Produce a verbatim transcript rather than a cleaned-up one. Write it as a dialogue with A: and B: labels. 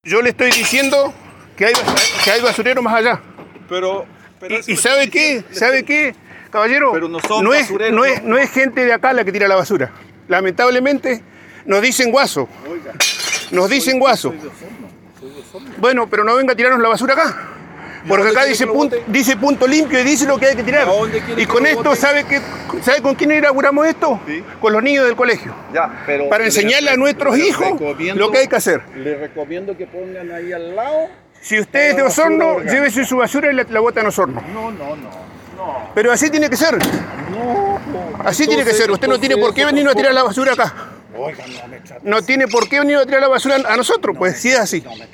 A: Yo le estoy diciendo que hay, que hay basurero más allá.
B: Pero, pero
A: ¿Y, y sabe qué? ¿Sabe qué, caballero?
B: Pero no son
A: no, es,
B: basureros,
A: no, es, no es gente de acá la que tira la basura. Lamentablemente nos dicen guaso.
B: Oiga,
A: Nos dicen guaso.
B: soy de Osorno, soy de Osorno.
A: Bueno, pero no venga a tirarnos la basura acá. Porque
B: dónde
A: acá
B: quiere
A: dice
B: que lo
A: punto,
B: bote?
A: dice punto limpio y dice lo que hay que tirar.
B: ¿A dónde quiere
A: Y
B: que
A: con
B: lo
A: esto,
B: bote?
A: ¿sabe, qué, ¿sabe con quién inauguramos esto?
B: Sí.
A: Con los niños del colegio.
B: Ya, pero
A: Para
B: le-
A: enseñarle a nuestros
B: le
A: hijos
B: recomiendo-
A: lo que hay que hacer.
B: Le recomiendo que pongan ahí al lado.
A: Si usted es de
B: La basura
A: Osorno,
B: orgánica.
A: llévese su basura y la, la bota en Osorno.
B: No, no, no. No.
A: Pero así tiene que ser.
B: No.
A: Así tiene que
B: Entonces-
A: ser. Usted no tiene por qué
B: entonces
A: venir a
B: eso
A: tirar la basura acá.
B: tampoco- Oiga, no me trate
A: No
B: así.
A: tiene por qué venir a tirar la basura a nosotros, pues si es así.
B: No me